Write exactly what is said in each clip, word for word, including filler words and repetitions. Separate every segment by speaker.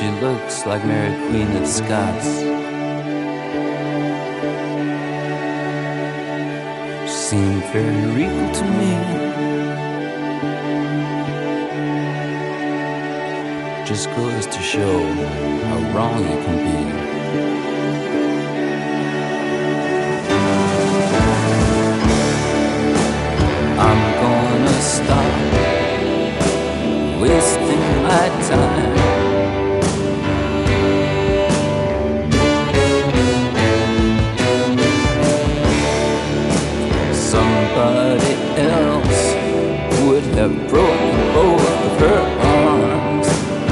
Speaker 1: She looks like Mary Queen of Scots. She seemed very regal to me. Just goes to show how wrong you can be. I'm gonna stop wasting my time. Somebody else would have broken both of her arms.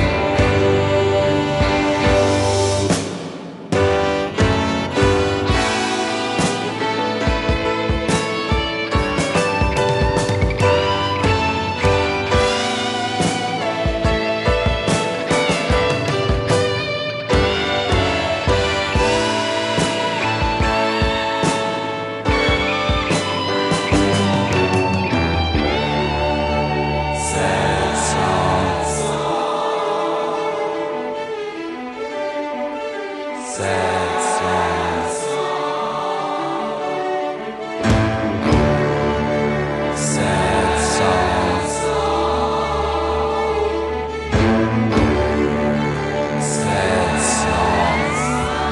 Speaker 1: Sad songs. Sad songs. Sad songs.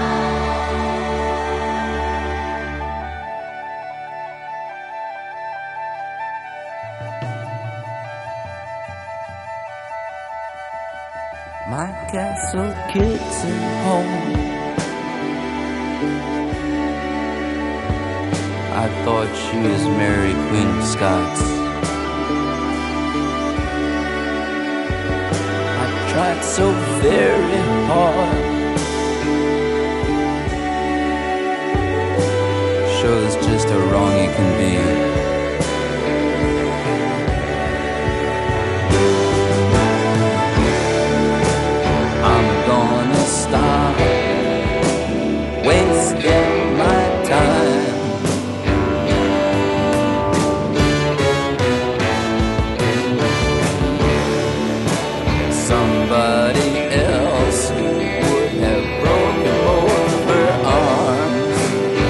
Speaker 1: My castle kids at home. I thought she was Mary Queen of Scots. I tried so very hard. Shows just how wrong you can be. I'm gonna stop wasting my time. Somebody else would have broken both of her arms.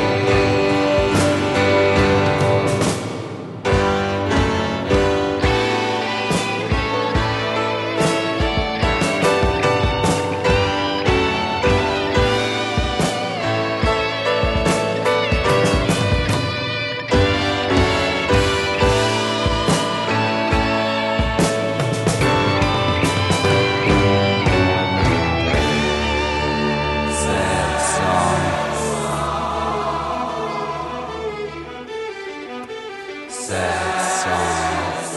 Speaker 1: Sad songs.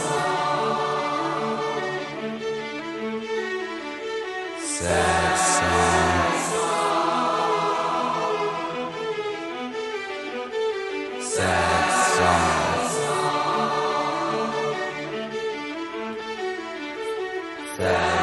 Speaker 1: Sad songs. Sad songs. Sad